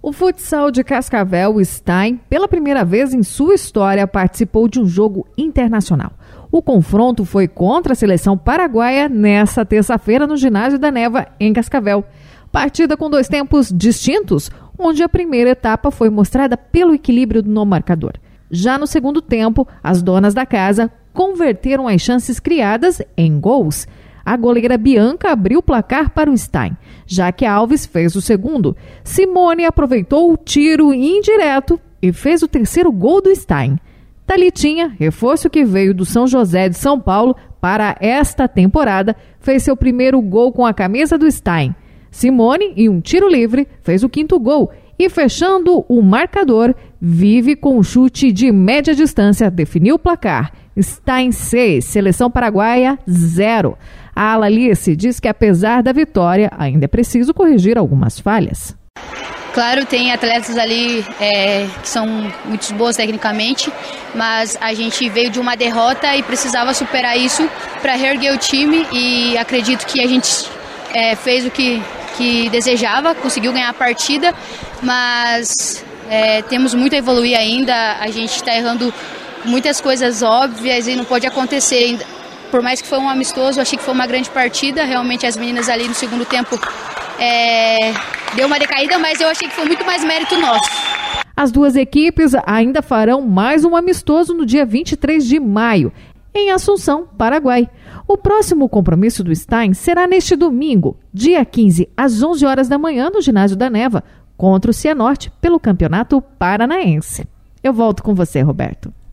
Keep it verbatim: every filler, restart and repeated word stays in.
O futsal de Cascavel, o Stein, pela primeira vez em sua história, participou de um jogo internacional. O confronto foi contra a seleção paraguaia nesta terça-feira no ginásio da Neva, em Cascavel. Partida com dois tempos distintos, onde a primeira etapa foi mostrada pelo equilíbrio no marcador. Já no segundo tempo, as donas da casa converteram as chances criadas em gols. A goleira Bianca abriu o placar para o Stein, já que Alves fez o segundo. Simone aproveitou o tiro indireto e fez o terceiro gol do Stein. Thalitinha, reforço que veio do São José de São Paulo para esta temporada, fez seu primeiro gol com a camisa do Stein. Simone, em um tiro livre, fez o quinto gol e, fechando o marcador, Vive com um chute de média distância definiu o placar. Stein seis, seleção paraguaia zero. A Alalice diz que, apesar da vitória, ainda é preciso corrigir algumas falhas. Claro, tem atletas ali é, que são muito boas tecnicamente, mas a gente veio de uma derrota e precisava superar isso para reerguer o time, e acredito que a gente é, fez o que, que desejava, conseguiu ganhar a partida, mas é, temos muito a evoluir ainda. A gente está errando muitas coisas óbvias e não pode acontecer ainda. Por mais que foi um amistoso, eu achei que foi uma grande partida. Realmente as meninas ali no segundo tempo é, deu uma decaída, mas eu achei que foi muito mais mérito nosso. As duas equipes ainda farão mais um amistoso no dia vinte e três de maio, em Assunção, Paraguai. O próximo compromisso do Stein será neste domingo, dia quinze, às onze horas da manhã, no ginásio da Neva, contra o Cianorte, pelo Campeonato Paranaense. Eu volto com você, Roberto.